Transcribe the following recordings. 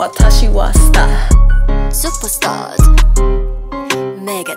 私はスター Superstars Megan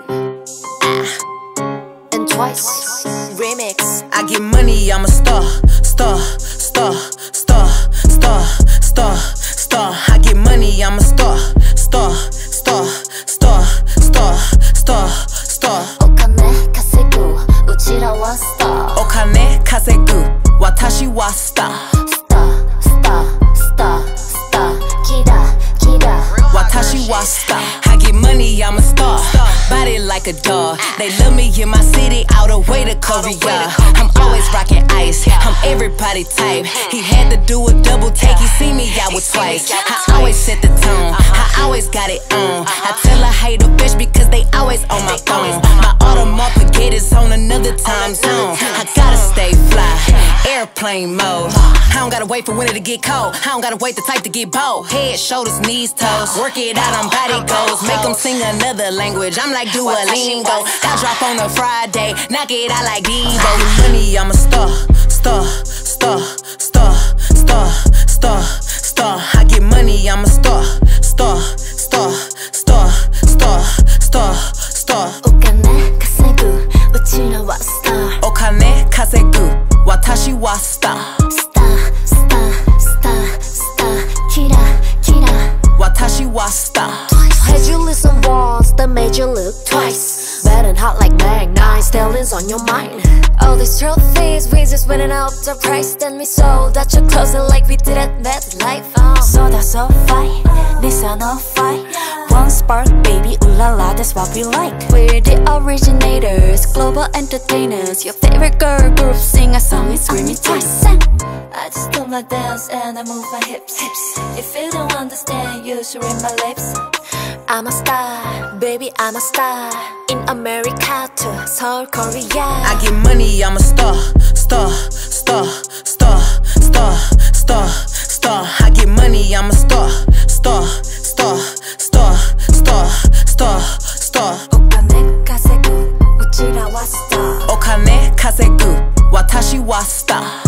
and Twice Remix. I get money, I'm a star, star, star, star, star, star, star. I get money, I'm a star, star, star, star, star, star, star. お金稼ぐうちらはスター。 お金稼ぐ私はスター。 スタースタースタースターキラキラ私はスター。I get money, I'm a star. Body like a dog. They love me in my city, all the way to Korea. I'm always rocking ice. I'm everybody type. He had to do a double take. He see me out with Twice. I always set the tone. I always got it on. I tell a hater bitch because they always on my phone. My Audemars Piguet's on another time zone. I gotta stay fly. Airplane mode. I don't gotta wait for winter to get cold. I don't gotta wait the type to get bold. Head, shoulders, knees, toes. Work it out on body goals. Make them sing another language. I'm like Duolingo. I drop on a Friday. Knock it out like Devo. Money, I'm a star. Star, star, star, star, star, star. I get money, I'm a star. Star, star, star, star, star, star. お金稼ぐうちらはスター。 お金稼ぐ私はスター。 スタースタースタースターキラキラ私はスター。 Had you listen once, that made you look twice. Bad and hot like Mag 9, stallions on your mind. All these trophies, we just winning up the price. Then we sold out your closet like we did at MetLife. So that's a fight, this ain't a fight. One spark, baby, ooh la la, that's what we like. We're the originators, global entertainers. Your favorite girl group sing a song, it's screaming Twice. I just do my dance and I move my hips. If you don't understand, you should read my lips. I'm a star, baby, I'm a star. In America to Seoul, Korea. I get money, I'm a star. Star, star, star, star, star, star. I get money, I'm a star. Star, star, star, star, star, star. お金稼ぐうちらはスター。 お金稼ぐ私はスター。